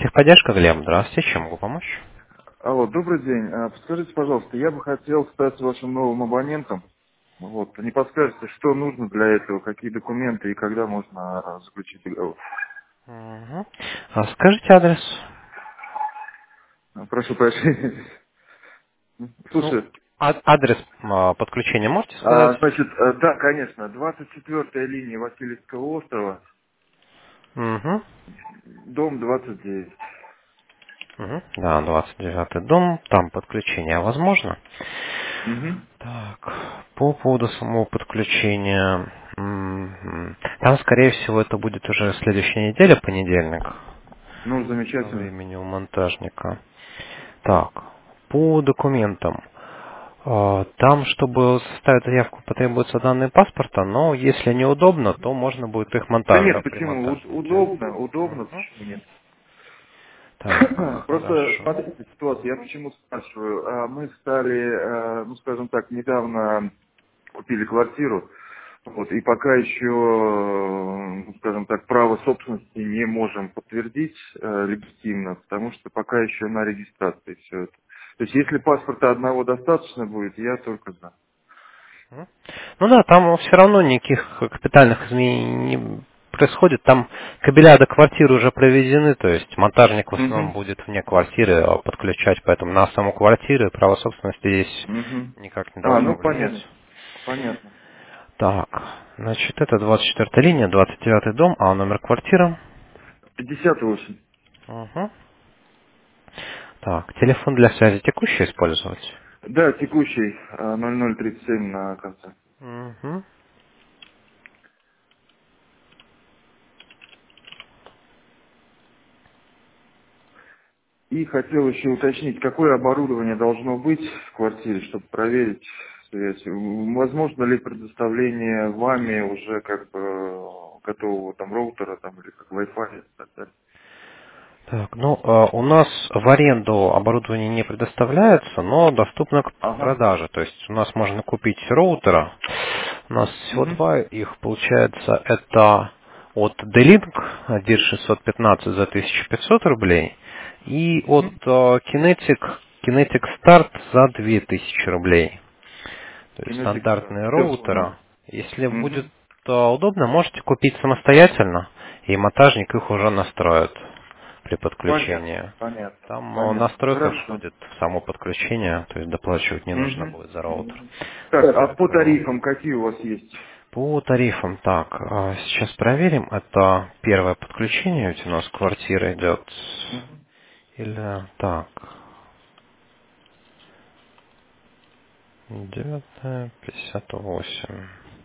Техподдержка, Глеб, здравствуйте, чем могу помочь? Алло, добрый день. Подскажите, пожалуйста, я бы хотел стать вашим новым абонентом. Вот, не подскажете, что нужно для этого, какие документы и когда можно заключить договор? Мгм. Скажите адрес. Прошу прощения. Ну, Слушай, адрес подключения можете сказать? значит, да, конечно, 24-я линия Васильевского острова, Угу. дом 29. Угу. Да, 29-й дом, там подключение возможно. Угу. Так, по поводу самого подключения. Там, скорее всего, это будет уже следующая неделя, понедельник, Ну, по замечательно. времени у монтажника. Так, по документам. Там, чтобы составить заявку, потребуются данные паспорта, но если неудобно, то можно будет их Да нет, при почему? монтажнике. Удобно, удобно, Мгм. почему нет? Так, Просто хорошо. смотрите ситуацию, я почему спрашиваю. Мы стали, ну скажем так, недавно купили квартиру, вот, и пока еще, ну, скажем так, право собственности не можем подтвердить легитимно, потому что пока еще на регистрации все это. То есть если паспорта одного достаточно будет, я только за. Мгм. Ну да, там все равно никаких капитальных изменений не происходит. Там кабеля до квартиры уже проведены, то есть монтажник в основном Угу. будет вне квартиры подключать, поэтому на саму квартиру право собственности здесь Угу. никак не должно Ну влиять. понятно. Понятно. Так, значит, это 24-я линия, 29-й дом, а номер квартиры? 58. Угу. Так, телефон для связи текущий использовать? Да, текущий 0037 на конце. Угу. И хотел еще уточнить, какое оборудование должно быть в квартире, чтобы проверить связь. Возможно ли предоставление вами уже как бы готового там роутера там, или как Wi-Fi и так далее? Так, ну, у нас в аренду оборудование не предоставляется, но доступно к Ага. продаже. То есть у нас можно купить роутера. У нас всего Угу. два их, получается, это от D-Link 1615 за 1500 рублей и от Угу. Kinetic Start за 2000 рублей. То есть Kinetic Start. стандартные Все понял. роутеры. Если будет Угу. удобно, можете купить самостоятельно, и монтажник их уже настроит при Понятно. подключении. Понятно. Там Понятно. настройка Хорошо. входит в само подключение, то есть доплачивать не нужно Угу. будет за роутер. Так, а по То тарифам какие у вас есть? по тарифам, так, сейчас проверим. Это первое подключение, ведь у нас квартира идет. Угу. Или так, 9:58.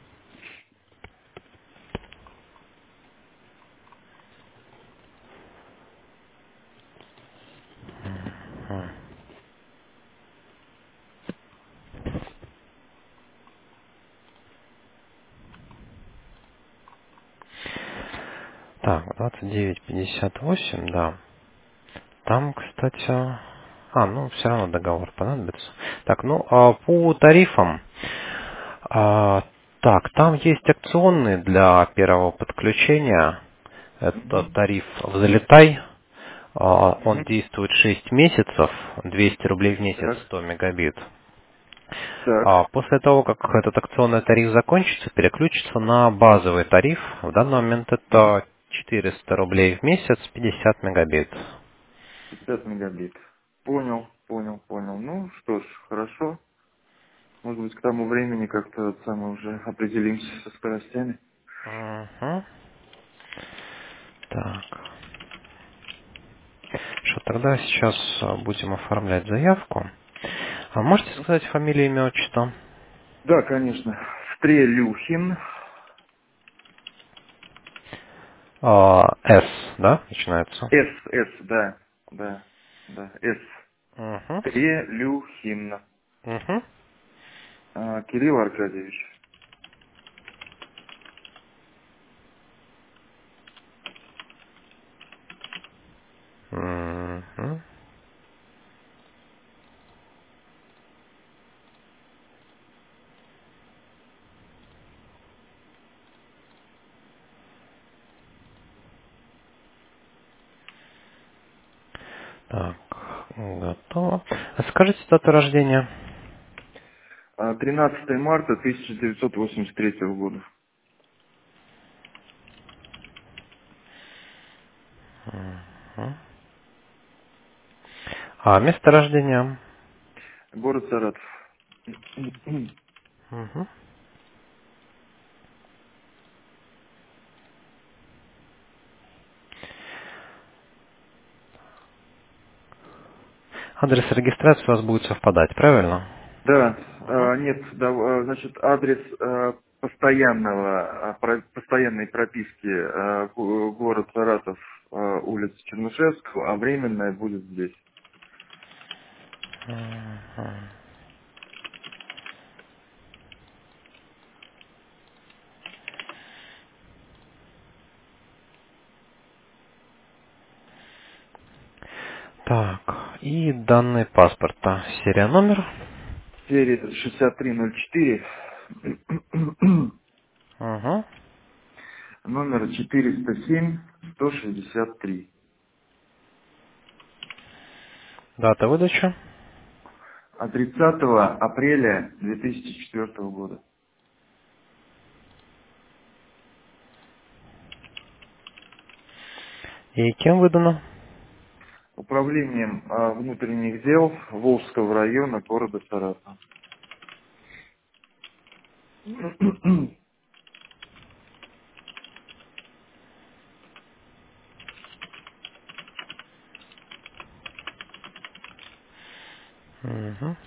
Так, 29:58, да. Там, кстати, ну, все равно договор понадобится. Так, ну, по тарифам, а, так, там есть акционные для первого подключения. Это Угу. тариф «Взлетай». Он Угу. действует 6 месяцев, 200 рублей в месяц, Так. 100 мегабит. Так. После того, как этот акционный тариф закончится, переключится на базовый тариф. В данный момент Угу. это 400 рублей в месяц, 50 мегабит. 50 мегабит. Понял, понял, понял. Ну что ж, хорошо. Может быть, к тому времени как-то мы уже определимся со скоростями. Мгм. Так, что тогда сейчас будем оформлять заявку. А можете сказать фамилию, имя, отчество? Да, конечно. Стрелюхин. С, да, начинается? Да. Да. Да. С. Угу. Стрелюхин. Угу. Кирилл Аркадьевич. Угу. Так, готово. А скажите дату рождения. 13 марта 1983 года. Мгм. А место рождения? Город Саратов. Мгм. Адрес регистрации у вас будет совпадать, правильно? Да, Мгм. нет, да, значит, адрес постоянной прописки город Саратов, улица Чернышевского, а временная будет здесь. Мгм. Так, и данные паспорта. Серия номер. Серия 6304, Угу. номер 407-163. Дата выдачи. А 30 апреля 2004 года. И кем выдано? Управлением внутренних дел Волжского района города Саратова. Мгм.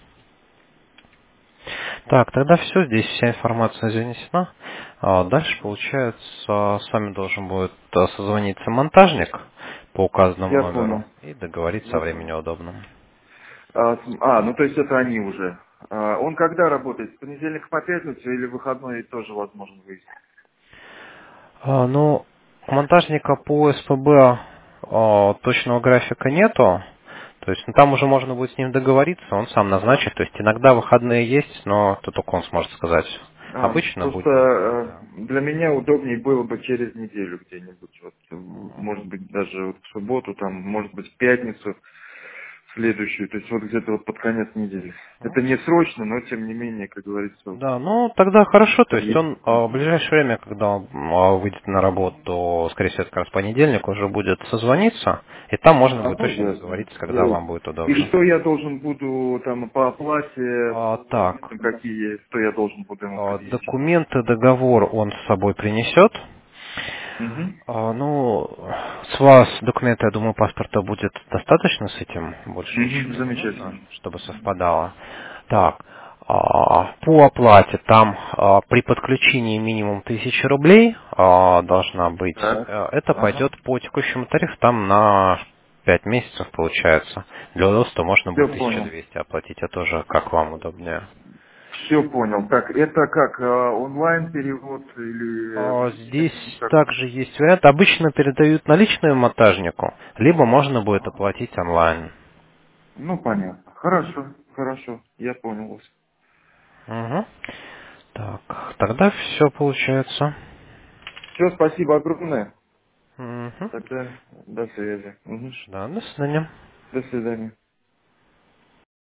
Так, тогда все, здесь вся информация занесена. Дальше, получается, с вами должен будет созвониться монтажник по указанному Я номеру понял. и договориться о Я времени понял. удобном. Ну то есть это они уже. Он когда работает? С понедельника по пятницу или выходной тоже возможно выйти? Ну, у монтажника по СПБ точного графика нету. То есть там уже можно будет с ним договориться, он сам назначит. То есть иногда выходные есть, но это только он сможет сказать. Обычно Просто будние дни, да. для меня удобнее было бы через неделю где-нибудь. Вот, может быть, даже вот в субботу, там, может быть, в пятницу следующую. То есть вот где-то вот под конец недели. Это не срочно, но тем не менее, как говорится, вот, Да, ну тогда хорошо, то есть есть. он в ближайшее время, когда он выйдет на работу, скорее всего, это как раз в понедельник, уже будет созвониться, и там можно будет Ну, точно ясно. договориться, когда вам будет И удобно. что я должен буду там по оплате, по Так, документам какие, что я должен буду ему предъявить? документы, договор он с собой принесет. Угу. Ну, с вас документы, я думаю, паспорта будет достаточно с этим, больше Угу. ничего не нужно, Замечательно. чтобы совпадало. Так, по оплате там при подключении минимум 1000 рублей должна быть. Так. Это Ага. пойдет по текущему тарифу там на 5 месяцев получается. Для удобства можно Все будет понял. 1200 оплатить, это тоже как вам удобнее. Все понял. Так, это как онлайн перевод или Здесь как? также есть вариант. Обычно передают наличные монтажнику, либо можно будет оплатить онлайн. Ну понятно. Хорошо, хорошо. Я понял вас. Мгм. Так, тогда все получается. Все, спасибо огромное. Мгм. Тогда до связи. Мгм. Да, до свидания. До свидания.